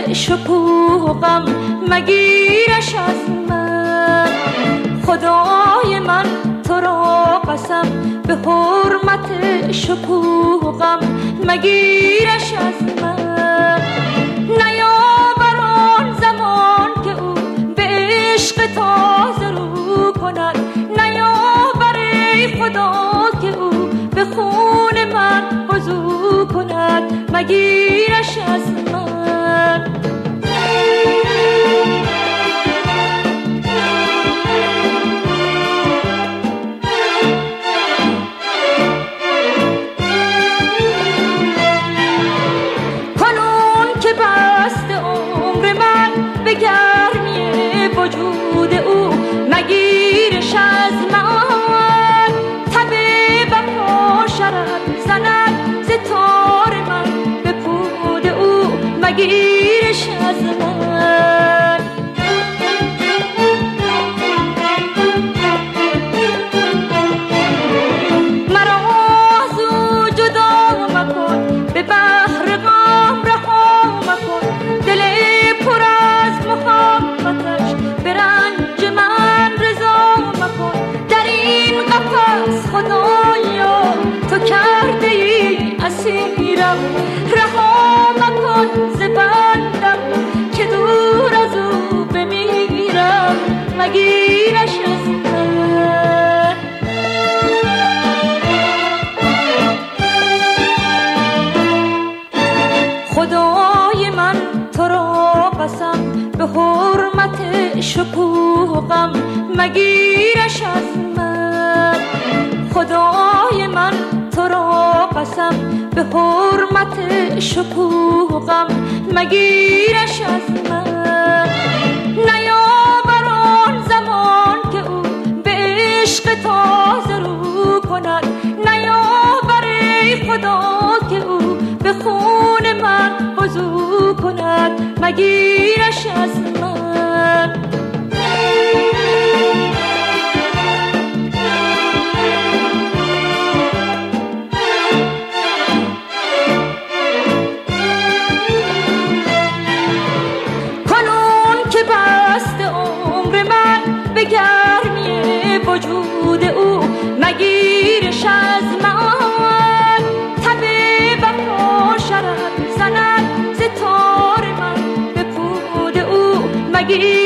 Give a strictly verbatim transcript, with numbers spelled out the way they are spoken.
شکوهم مگیرش از من. خدای من تو را قسم به حرمت شکوهم مگیرش از من. نیاور آن زمان که او به عشق تازه رو کند، نیاور ای خدا که او به خون من وضو کند مگیرش از من. کنون که بست عمر من به گرمی وجود او مگیرش از من. تب وفا شرر زند ز تار من به پود او مگیرش از من. مرا از او جدا مکن، به بحر غم رها مکن. دل پر از محبتش به رنج من رضا مکن. در این قفس خدایا تو کرده ای اسیرم، رها مکن ز بندم که دور از او بمیرم مگیرش از من. خدای من تو را قسم به حرمت شکوهم مگیرش از من. خدای من تو را قسم به حرمت شکوهم مگیرش از من. نیاور آن زمان که او به عشق تازه رو کند، نیاور ای خدا که او به خون من وضو کند مگیرش از من. کنون که بست عمر من به گرمی وجود او مگیرش از من. تب وفا شرر زند ز تار من به پود او مگیرش